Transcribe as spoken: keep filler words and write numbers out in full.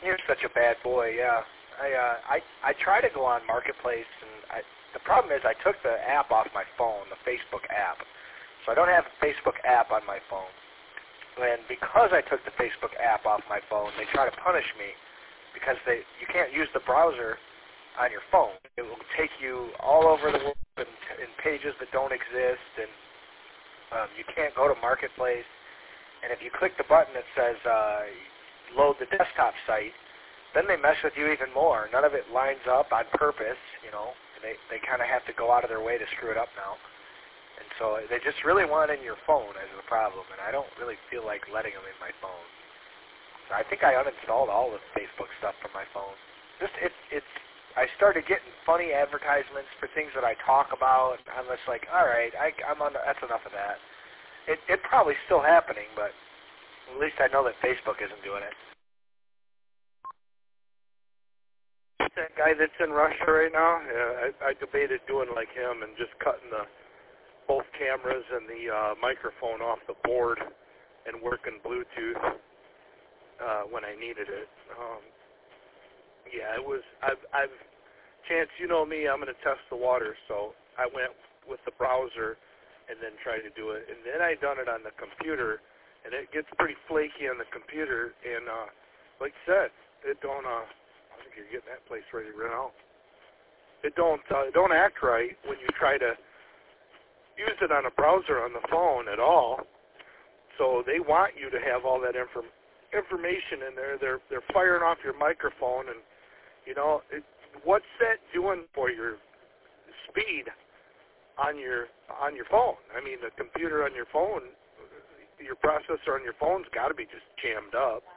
You're such a bad boy, yeah. I uh, I I try to go on Marketplace, and I, the problem is I took the app off my phone, the Facebook app, so I don't have a Facebook app on my phone. And because I took the Facebook app off my phone, they try to punish me because they you can't use the browser on your phone. It will take you all over the world in, in pages that don't exist, and um, you can't go to Marketplace. And if you click the button that says uh, load the desktop site, then they mess with you even more. None of it lines up on purpose, you know. They they kind of have to go out of their way to screw it up now. And so they just really want it in your phone as the problem, and I don't really feel like letting them in my phone. So I think I uninstalled all the Facebook stuff from my phone. Just it's it's I started getting funny advertisements for things that I talk about. I'm just like, all right, I, I'm on. That's enough of that. It it probably still happening, but at least I know that Facebook isn't doing it. That guy that's in Russia right now, yeah, I, I debated doing like him and just cutting the both cameras and the uh, microphone off the board and working Bluetooth uh, when I needed it. Um, yeah, it was. I've, I've, Chance, you know me. I'm going to test the water, so I went with the browser and then tried to do it, and then I done it on the computer, and it gets pretty flaky on the computer. And uh, like I said, it don't. Uh, I think you're getting that place ready to run out. It don't. Uh, it don't act right when you try to use it on a browser on the phone at all. So they want you to have all that inform information in there. They're they're firing off your microphone, and you know it, what's that doing for your speed on your on your phone? I mean, the computer on your phone, your processor on your phone's got to be just jammed up.